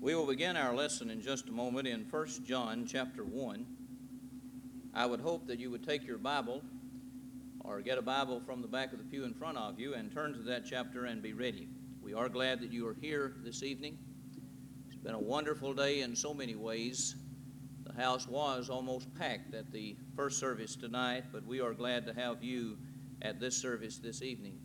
We will begin our lesson in just a moment in 1 John chapter 1. I would hope that you would take your Bible or get a Bible from the back of the pew in front of you and turn to that chapter and be ready. We are glad that you are here this evening. It's been a wonderful day in so many ways. The house was almost packed at the first service tonight, but we are glad to have you at this service this evening.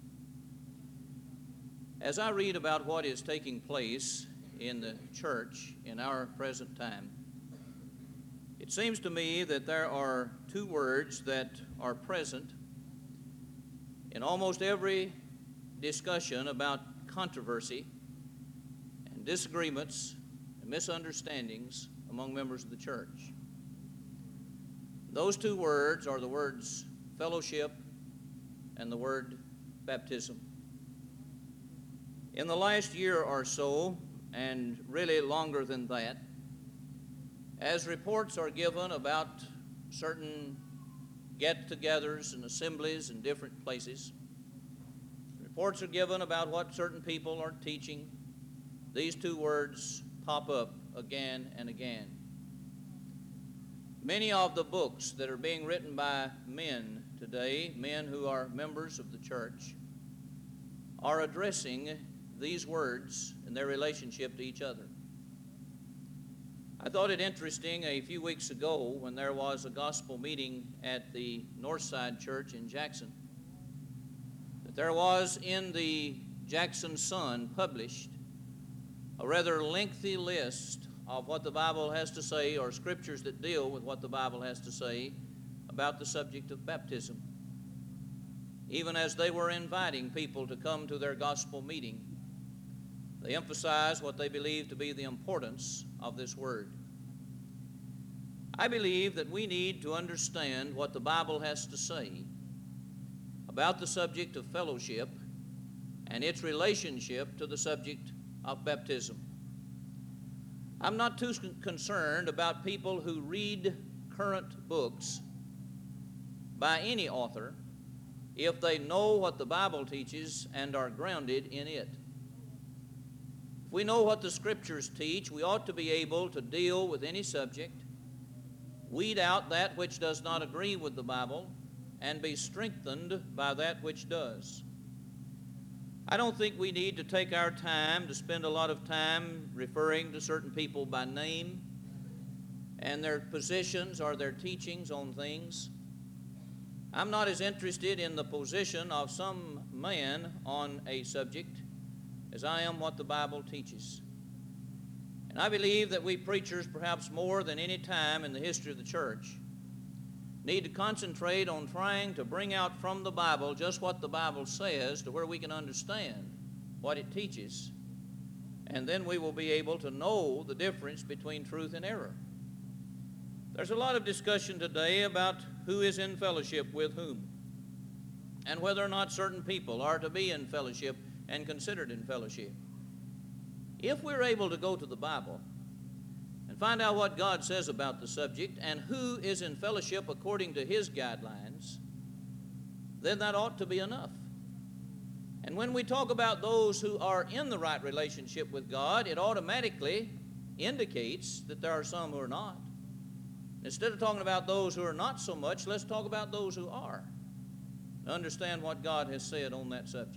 As I read about what is taking place in the church in our present time, it seems to me that there are two words that are present in almost every discussion about controversy and disagreements and misunderstandings among members of the church. Those two words are the words fellowship and the word baptism. In the last year or so, and really longer than that, as reports are given about certain get-togethers and assemblies in different places, reports are given about what certain people are teaching, these two words pop up again and again. Many of the books that are being written by men today, men who are members of the church, are addressing these words in their relationship to each other. I thought it interesting a few weeks ago when there was a gospel meeting at the Northside Church in Jackson, that there was in the Jackson Sun published a rather lengthy list of what the Bible has to say, or scriptures that deal with what the Bible has to say about the subject of baptism. Even as they were inviting people to come to their gospel meeting, they emphasize what they believe to be the importance of this word. I believe that we need to understand what the Bible has to say about the subject of fellowship and its relationship to the subject of baptism. I'm not too concerned about people who read current books by any author if they know what the Bible teaches and are grounded in it. If we know what the Scriptures teach, we ought to be able to deal with any subject, weed out that which does not agree with the Bible, and be strengthened by that which does. I don't think we need to take our time to spend a lot of time referring to certain people by name and their positions or their teachings on things. I'm not as interested in the position of some man on a subject as I am what the Bible teaches. And I believe that we preachers, perhaps more than any time in the history of the church, need to concentrate on trying to bring out from the Bible just what the Bible says to where we can understand what it teaches. And then we will be able to know the difference between truth and error. There's a lot of discussion today about who is in fellowship with whom, and whether or not certain people are to be in fellowship and considered in fellowship. If we're able to go to the Bible and find out what God says about the subject and who is in fellowship according to His guidelines, then that ought to be enough. And when we talk about those who are in the right relationship with God, it automatically indicates that there are some who are not. Instead of talking about those who are not so much, let's talk about those who are, to understand what God has said on that subject.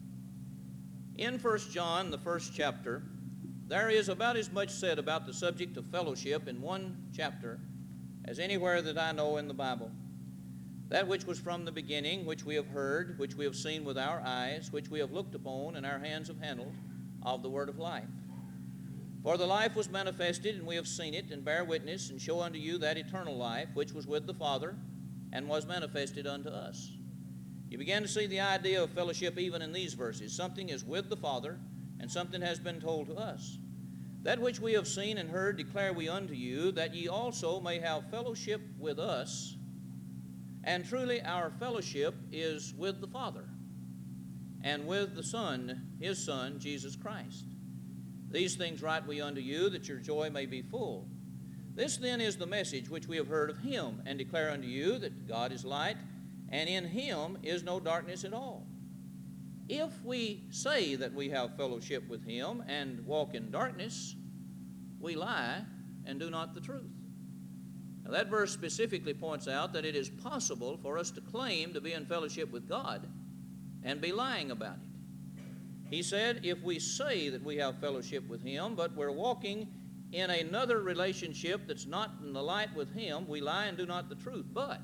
In 1 John, the first chapter, there is about as much said about the subject of fellowship in one chapter as anywhere that I know in the Bible. That which was from the beginning, which we have heard, which we have seen with our eyes, which we have looked upon and our hands have handled, of the word of life. For the life was manifested, and we have seen it, and bear witness, and show unto you that eternal life, which was with the Father, and was manifested unto us. You begin to see the idea of fellowship even in these verses. Something is with the Father, and something has been told to us. That which we have seen and heard declare we unto you, that ye also may have fellowship with us. And truly our fellowship is with the Father, and with the Son, His Son, Jesus Christ. These things write we unto you, that your joy may be full. This then is the message which we have heard of Him, and declare unto you that God is light, and in Him is no darkness at all. If we say that we have fellowship with Him and walk in darkness, we lie and do not the truth. Now, that verse specifically points out that it is possible for us to claim to be in fellowship with God and be lying about it. He said, if we say that we have fellowship with Him, but we're walking in another relationship that's not in the light with Him, we lie and do not the truth. But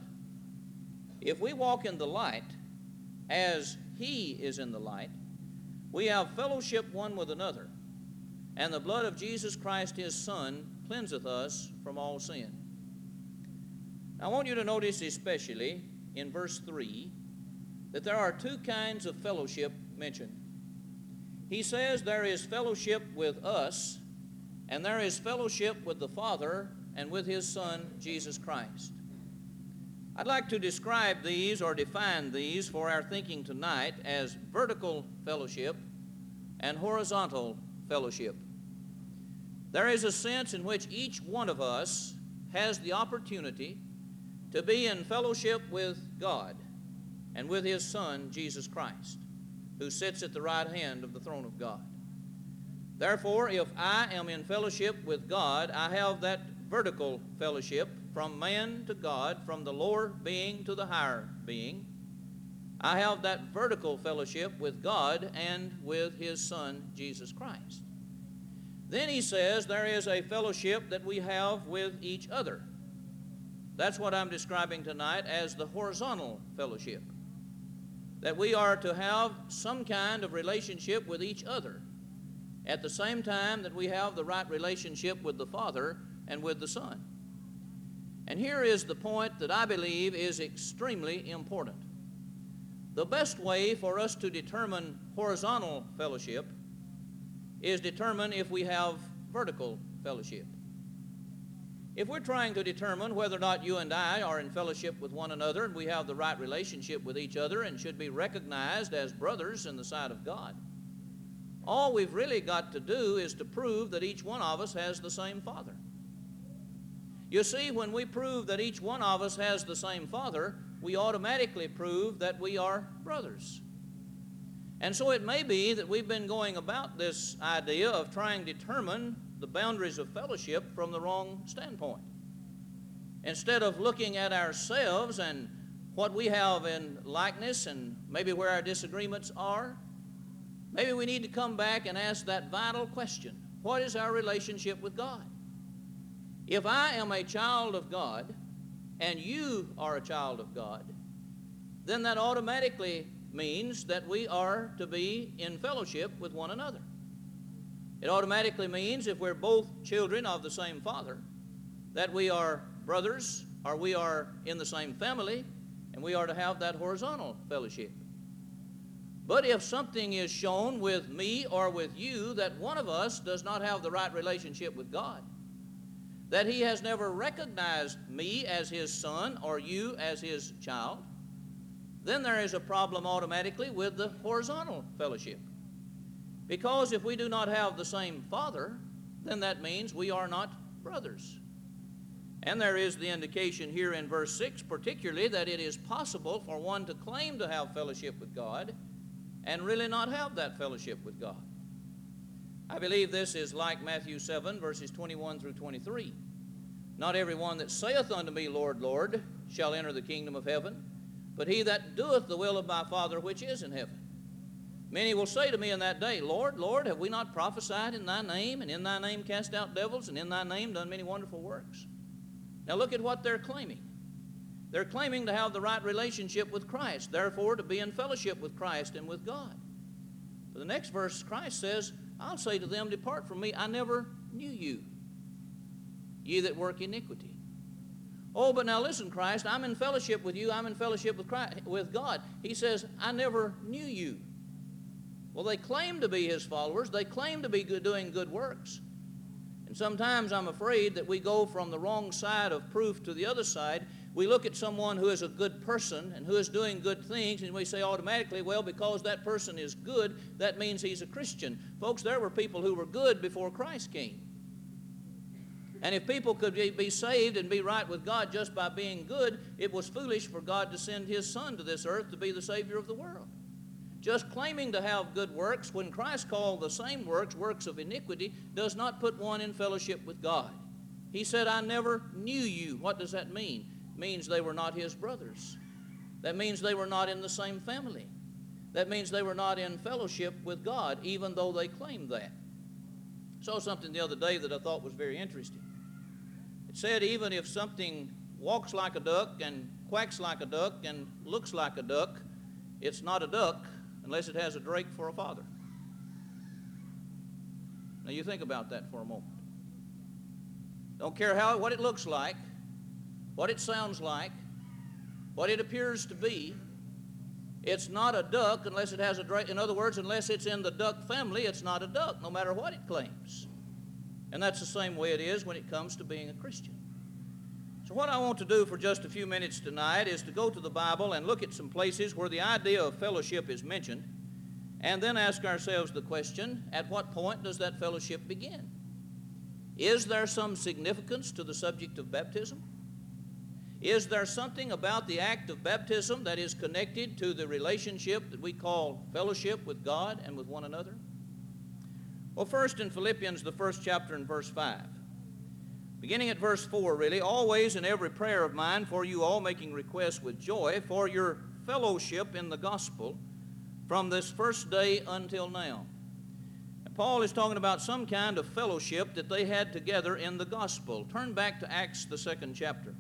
if we walk in the light as He is in the light, we have fellowship one with another, and the blood of Jesus Christ, His Son, cleanseth us from all sin. I want you to notice especially in verse 3 that there are two kinds of fellowship mentioned. He says there is fellowship with us, and there is fellowship with the Father and with His Son, Jesus Christ. I'd like to describe these or define these for our thinking tonight as vertical fellowship and horizontal fellowship. There is a sense in which each one of us has the opportunity to be in fellowship with God and with His Son, Jesus Christ, who sits at the right hand of the throne of God. Therefore, if I am in fellowship with God, I have that vertical fellowship from man to God, from the lower being to the higher being. I have that vertical fellowship with God and with His Son, Jesus Christ. Then he says there is a fellowship that we have with each other. That's what I'm describing tonight as the horizontal fellowship. That we are to have some kind of relationship with each other at the same time that we have the right relationship with the Father and with the Son. And here is the point that I believe is extremely important. The best way for us to determine horizontal fellowship is determine if we have vertical fellowship. If we're trying to determine whether or not you and I are in fellowship with one another and we have the right relationship with each other and should be recognized as brothers in the sight of God, all we've really got to do is to prove that each one of us has the same Father. You see, when we prove that each one of us has the same Father, we automatically prove that we are brothers. And so it may be that we've been going about this idea of trying to determine the boundaries of fellowship from the wrong standpoint. Instead of looking at ourselves and what we have in likeness and maybe where our disagreements are, maybe we need to come back and ask that vital question: what is our relationship with God? If I am a child of God and you are a child of God, then that automatically means that we are to be in fellowship with one another. It automatically means if we're both children of the same Father, that we are brothers or we are in the same family and we are to have that horizontal fellowship. But if something is shown with me or with you that one of us does not have the right relationship with God, that He has never recognized me as His son or you as His child, then there is a problem automatically with the horizontal fellowship. Because if we do not have the same Father, then that means we are not brothers. And there is the indication here in verse 6 particularly that it is possible for one to claim to have fellowship with God and really not have that fellowship with God. I believe this is like Matthew 7, verses 21 through 23. Not every one that saith unto me, Lord, Lord, shall enter the kingdom of heaven, but he that doeth the will of my Father which is in heaven. Many will say to me in that day, Lord, Lord, have we not prophesied in thy name, and in thy name cast out devils, and in thy name done many wonderful works? Now look at what they're claiming. They're claiming to have the right relationship with Christ, therefore to be in fellowship with Christ and with God. But the next verse, Christ says, I'll say to them, depart from me, I never knew you, ye that work iniquity. Oh, but now listen, Christ, I'm in fellowship with you, I'm in fellowship with Christ, with God. He says, I never knew you. Well, they claim to be His followers, they claim to be doing good works. And sometimes I'm afraid that we go from the wrong side of proof to the other side. We look at someone who is a good person and who is doing good things, and we say automatically, well, because that person is good, that means he's a Christian. Folks, there were people who were good before Christ came. And if people could be saved and be right with God just by being good, it was foolish for God to send His Son to this earth to be the Savior of the world. Just claiming to have good works, when Christ called the same works works of iniquity, does not put one in fellowship with God. He said, I never knew you. What does that mean? It means they were not his brothers. That means they were not in the same family. That means they were not in fellowship with God, even though they claimed that. I saw something the other day that I thought was very interesting. It said even if something walks like a duck and quacks like a duck and looks like a duck, it's not a duck unless it has a drake for a father. Now you think about that for a moment. Don't care what it looks like, what it sounds like, what it appears to be. It's not a duck unless it has a drake. In other words, unless it's in the duck family, it's not a duck, no matter what it claims. And that's the same way it is when it comes to being a Christian. So what I want to do for just a few minutes tonight is to go to the Bible and look at some places where the idea of fellowship is mentioned, and then ask ourselves the question, at what point does that fellowship begin? Is there some significance to the subject of baptism? Is there something about the act of baptism that is connected to the relationship that we call fellowship with God and with one another? Well, first in Philippians, the first chapter and verse 5. Beginning at verse 4, really, always in every prayer of mine for you all, making request with joy for your fellowship in the gospel from this first day until now. And Paul is talking about some kind of fellowship that they had together in the gospel. Turn back to Acts, the second chapter.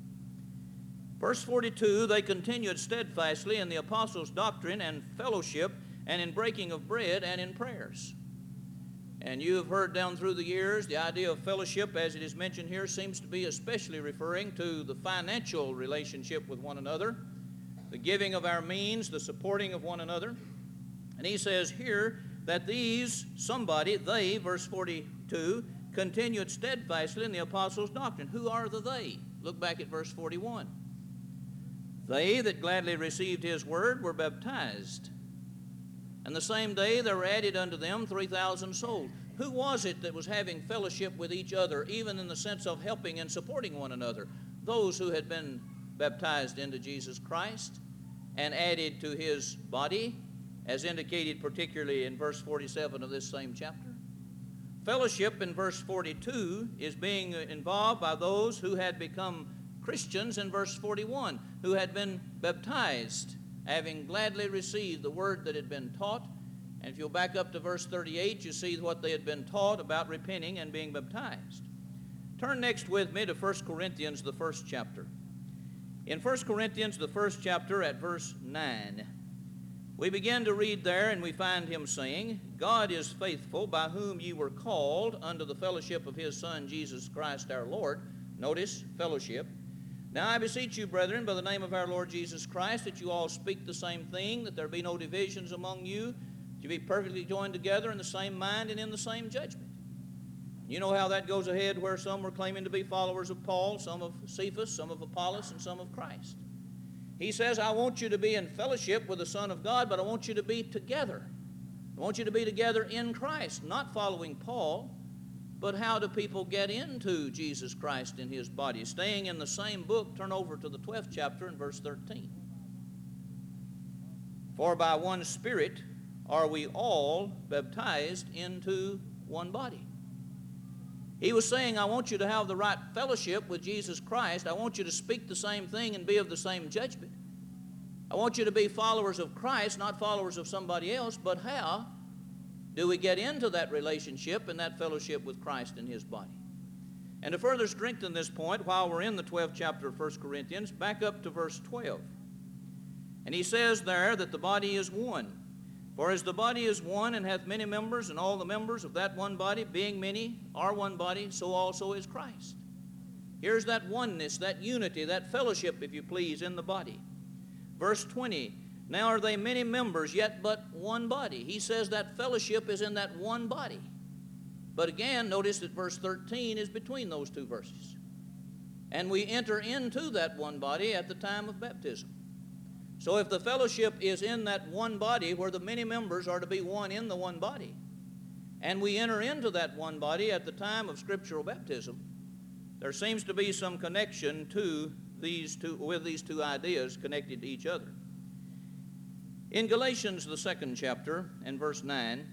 Verse 42, they continued steadfastly in the apostles' doctrine and fellowship and in breaking of bread and in prayers. And you have heard down through the years the idea of fellowship, as it is mentioned here, seems to be especially referring to the financial relationship with one another, the giving of our means, the supporting of one another. And he says here that they, verse 42, continued steadfastly in the apostles' doctrine. Who are the they? Look back at verse 41. They that gladly received his word were baptized. And the same day there were added unto them 3,000 souls. Who was it that was having fellowship with each other, even in the sense of helping and supporting one another? Those who had been baptized into Jesus Christ and added to his body, as indicated particularly in verse 47 of this same chapter. Fellowship in verse 42 is being involved by those who had become Christians in verse 41, who had been baptized, having gladly received the word that had been taught. And if you'll back up to verse 38, you see what they had been taught about repenting and being baptized. Turn next with me to 1 Corinthians, the first chapter. In 1 Corinthians, the first chapter, at verse 9, we begin to read there, and we find him saying, God is faithful, by whom ye were called unto the fellowship of his Son, Jesus Christ our Lord. Notice, fellowship. Now I beseech you, brethren, by the name of our Lord Jesus Christ, that you all speak the same thing, that there be no divisions among you, that you be perfectly joined together in the same mind and in the same judgment. You know how that goes ahead, where some were claiming to be followers of Paul, some of Cephas, some of Apollos, and some of Christ. He says, I want you to be in fellowship with the Son of God, but I want you to be together. I want you to be together in Christ, not following Paul, but how do people get into Jesus Christ in his body? Staying in the same book, turn over to the 12th chapter and verse 13. For by one Spirit are we all baptized into one body. He was saying, I want you to have the right fellowship with Jesus Christ. I want you to speak the same thing and be of the same judgment. I want you to be followers of Christ, not followers of somebody else. But how do we get into that relationship and that fellowship with Christ in his body? And to further strengthen this point, while we're in the 12th chapter of 1 Corinthians, back up to verse 12. And he says there that the body is one. For as the body is one and hath many members, and all the members of that one body, being many, are one body, so also is Christ. Here's that oneness, that unity, that fellowship, if you please, in the body. Verse 20, now are they many members, yet but one body. He says that fellowship is in that one body. But again, notice that verse 13 is between those two verses. And we enter into that one body at the time of baptism. So if the fellowship is in that one body where the many members are to be one in the one body, and we enter into that one body at the time of scriptural baptism, there seems to be some connection with these two ideas connected to each other. In Galatians, the 2nd chapter, and verse 9,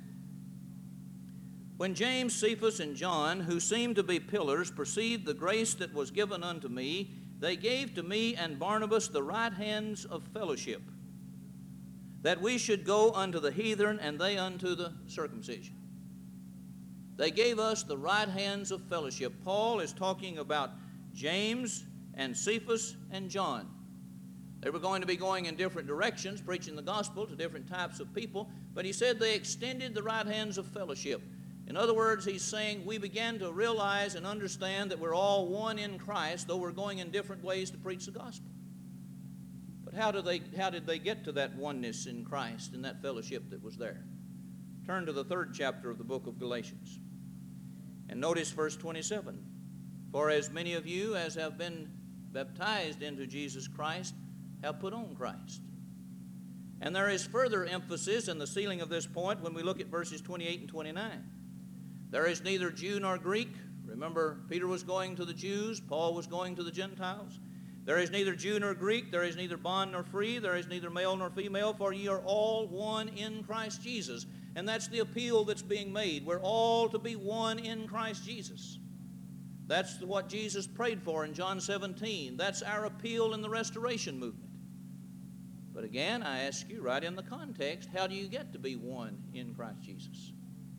when James, Cephas, and John, who seemed to be pillars, perceived the grace that was given unto me, they gave to me and Barnabas the right hands of fellowship, that we should go unto the heathen, and they unto the circumcision. They gave us the right hands of fellowship. Paul is talking about James and Cephas and John. They were going to be going in different directions, preaching the gospel to different types of people, but he said they extended the right hands of fellowship. In other words, he's saying we began to realize and understand that we're all one in Christ, though we're going in different ways to preach the gospel. But how did they get to that oneness in Christ and that fellowship that was there? Turn to the 3rd chapter of the book of Galatians. And notice verse 27. For as many of you as have been baptized into Jesus Christ have put on Christ. And there is further emphasis in the sealing of this point when we look at verses 28 and 29. There is neither Jew nor Greek. Remember, Peter was going to the Jews, Paul was going to the Gentiles. There is neither Jew nor Greek, there is neither bond nor free, there is neither male nor female, for ye are all one in Christ Jesus. And that's the appeal that's being made. We're all to be one in Christ Jesus. That's what Jesus prayed for in John 17. That's our appeal in the restoration movement. But again, I ask you, right in the context, how do you get to be one in Christ Jesus?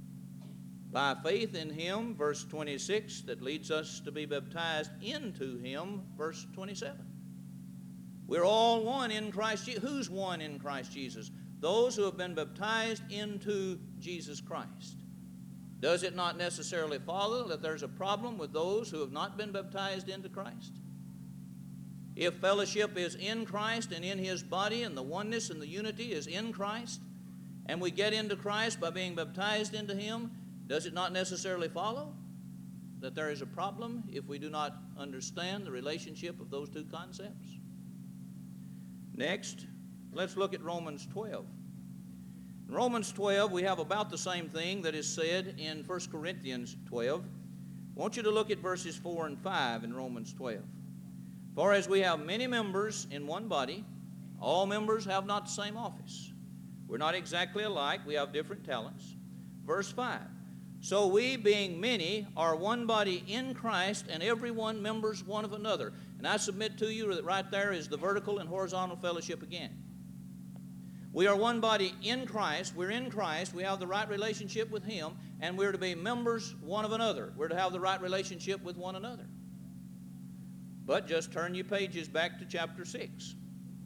By faith in Him, verse 26, that leads us to be baptized into Him, verse 27. We're all one in Christ Jesus. Who's one in Christ Jesus? Those who have been baptized into Jesus Christ. Does it not necessarily follow that there's a problem with those who have not been baptized into Christ? If fellowship is in Christ and in His body, and the oneness and the unity is in Christ, and we get into Christ by being baptized into Him, does it not necessarily follow that there is a problem if we do not understand the relationship of those two concepts? Next, let's look at Romans 12. In Romans 12, we have about the same thing that is said in 1 Corinthians 12. I want you to look at verses 4 and 5 in Romans 12. For as we have many members in one body, all members have not the same office. We're not exactly alike. We have different talents. Verse 5. So we, being many, are one body in Christ, and every one members one of another. And I submit to you that right there is the vertical and horizontal fellowship again. We are one body in Christ. We're in Christ. We have the right relationship with Him, and we're to be members one of another. We're to have the right relationship with one another. But just turn your pages back to chapter 6.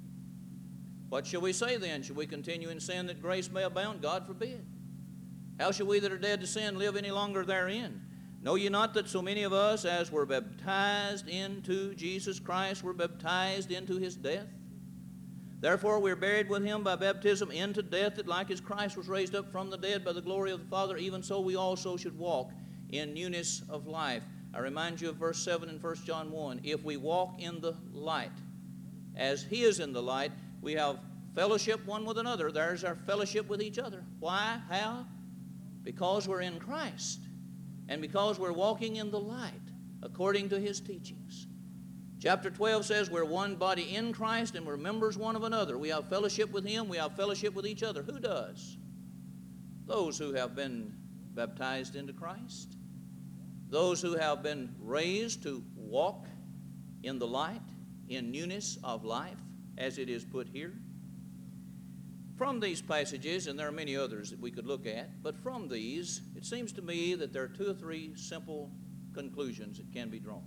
What shall we say then? Shall we continue in sin that grace may abound? God forbid. How shall we that are dead to sin live any longer therein? Know ye not that so many of us as were baptized into Jesus Christ were baptized into His death? Therefore we are buried with Him by baptism into death, that like as Christ was raised up from the dead by the glory of the Father, even so we also should walk in newness of life. I remind you of verse 7 in 1 John 1. If we walk in the light, as He is in the light, we have fellowship one with another. There's our fellowship with each other. Why? How? Because we're in Christ, and because we're walking in the light according to His teachings. Chapter 12 says we're one body in Christ, and we're members one of another. We have fellowship with Him. We have fellowship with each other. Who does? Those who have been baptized into Christ. Those who have been raised to walk in the light, in newness of life, as it is put here. From these passages, and there are many others that we could look at, but from these, it seems to me that there are 2 or 3 simple conclusions that can be drawn.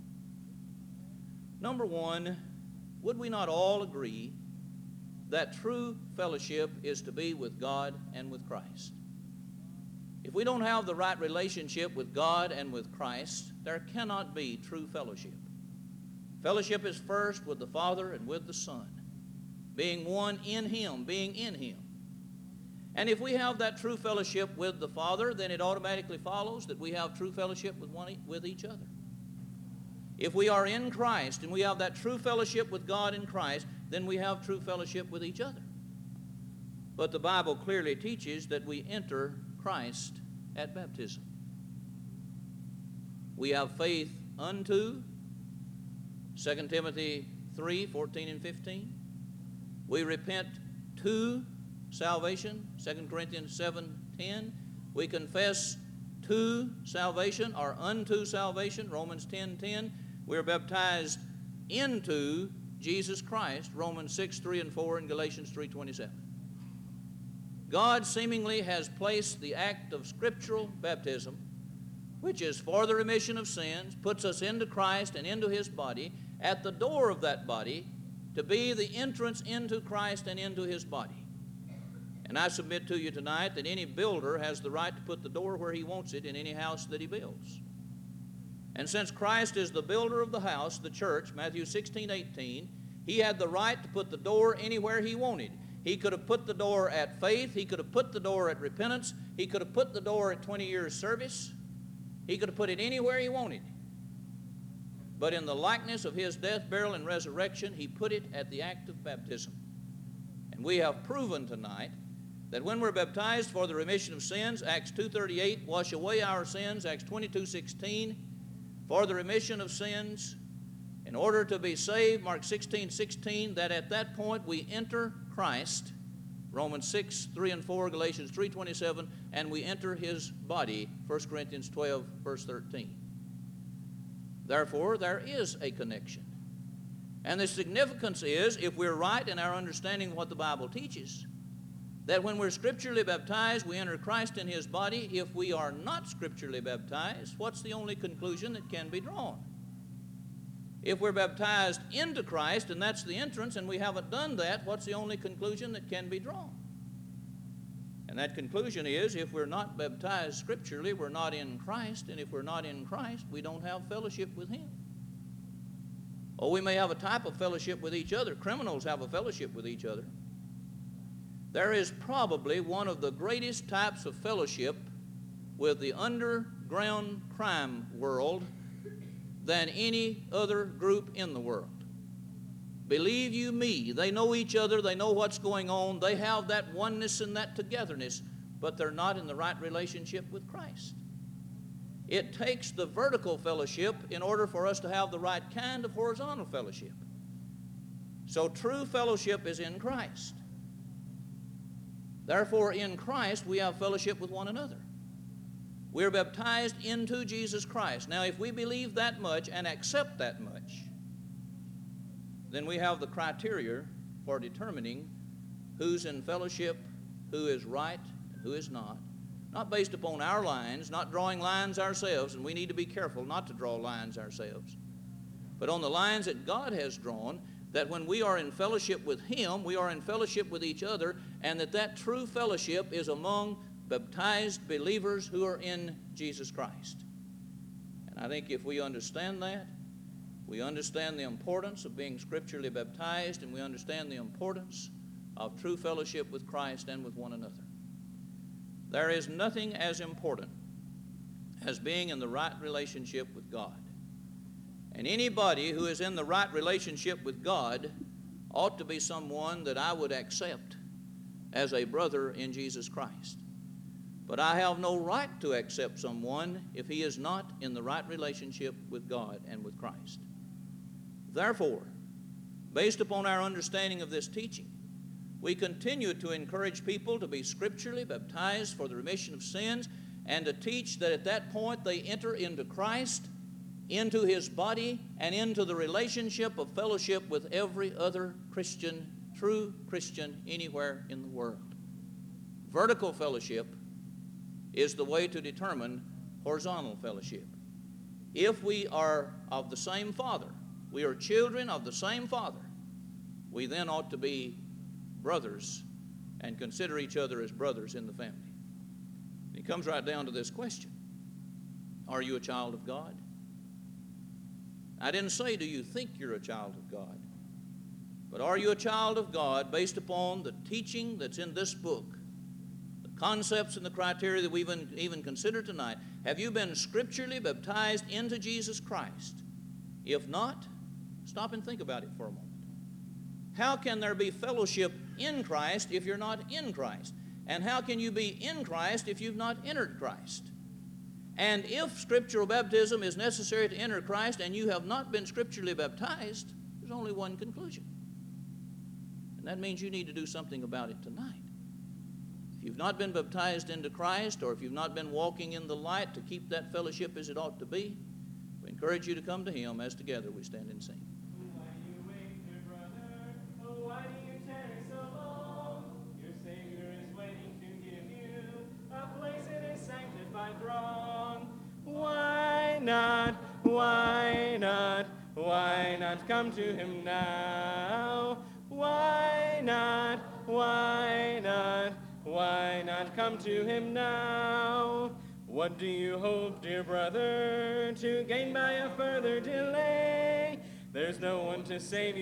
Number one, would we not all agree that true fellowship is to be with God and with Christ? If we don't have the right relationship with God and with Christ, there cannot be true fellowship. Fellowship is first with the Father and with the Son, being one in Him, being in Him. And if we have that true fellowship with the Father, then it automatically follows that we have true fellowship with each other. If we are in Christ and we have that true fellowship with God in Christ, then we have true fellowship with each other. But the Bible clearly teaches that we enter Christ at baptism. We have faith unto 2 Timothy 3:14 and 15. We repent to salvation, 2 Corinthians 7:10. We confess to salvation or unto salvation, Romans 10:10. We're baptized into Jesus Christ, Romans 6:3 and 4, and Galatians 3:27. God seemingly has placed the act of scriptural baptism, which is for the remission of sins, puts us into Christ and into His body, at the door of that body to be the entrance into Christ and into His body. And I submit to you tonight that any builder has the right to put the door where he wants it in any house that he builds. And since Christ is the builder of the house, the church, Matthew 16:18, He had the right to put the door anywhere He wanted. He could have put the door at faith. He could have put the door at repentance. He could have put the door at 20 years service. He could have put it anywhere He wanted. But in the likeness of His death, burial, and resurrection, He put it at the act of baptism. And we have proven tonight that when we're baptized for the remission of sins, Acts 2:38, wash away our sins, Acts 22:16, for the remission of sins, in order to be saved, Mark 16:16, that at that point we enter Christ, Romans 6:3 and 4, Galatians 3:27, and we enter His body, 1 Corinthians 12, verse 13. Therefore, there is a connection. And the significance is, if we're right in our understanding of what the Bible teaches, that when we're scripturally baptized, we enter Christ in His body. If we are not scripturally baptized, what's the only conclusion that can be drawn? If we're baptized into Christ, and that's the entrance, and we haven't done that, what's the only conclusion that can be drawn? And that conclusion is, if we're not baptized scripturally, we're not in Christ, and if we're not in Christ, we don't have fellowship with Him. Oh, we may have a type of fellowship with each other. Criminals have a fellowship with each other. There is probably one of the greatest types of fellowship with the underground crime world than any other group in the world. Believe you me, they know each other, they know what's going on, they have that oneness and that togetherness, but they're not in the right relationship with Christ. It takes the vertical fellowship in order for us to have the right kind of horizontal fellowship. So true fellowship is in Christ. Therefore, in Christ, we have fellowship with one another. We're baptized into Jesus Christ. Now, if we believe that much and accept that much, then we have the criteria for determining who's in fellowship, who is right, and who is not. Not based upon our lines, not drawing lines ourselves, and we need to be careful not to draw lines ourselves, but on the lines that God has drawn, that when we are in fellowship with Him, we are in fellowship with each other, and that true fellowship is among baptized believers who are in Jesus Christ. And I think if we understand that, we understand the importance of being scripturally baptized, and we understand the importance of true fellowship with Christ and with one another. There is nothing as important as being in the right relationship with God. And anybody who is in the right relationship with God ought to be someone that I would accept as a brother in Jesus Christ. But I have no right to accept someone if he is not in the right relationship with God and with Christ. Therefore, based upon our understanding of this teaching, we continue to encourage people to be scripturally baptized for the remission of sins, and to teach that at that point they enter into Christ, into His body, and into the relationship of fellowship with every other Christian, true Christian, anywhere in the world. Vertical fellowship is the way to determine horizontal fellowship. If we are of the same Father, we are children of the same Father, we then ought to be brothers and consider each other as brothers in the family. It comes right down to this question: are you a child of God? I didn't say, do you think you're a child of God? But are you a child of God based upon the teaching that's in this book, the concepts and the criteria that we've even considered tonight? Have you been scripturally baptized into Jesus Christ? If not, stop and think about it for a moment. How can there be fellowship in Christ if you're not in Christ? And how can you be in Christ if you've not entered Christ? And if scriptural baptism is necessary to enter Christ and you have not been scripturally baptized, there's only one conclusion. And that means you need to do something about it tonight. If you've not been baptized into Christ, or if you've not been walking in the light to keep that fellowship as it ought to be, we encourage you to come to Him as together we stand and sing. Why do you wait, dear brother? Oh, why do you tarry so long? Your Savior is waiting to give you a place in His sanctified throng. Why not? Why not? Why not come to Him now? Why not? Why not? Why not come to Him now? What do you hope, dear brother, to gain by a further delay? There's no one to save you.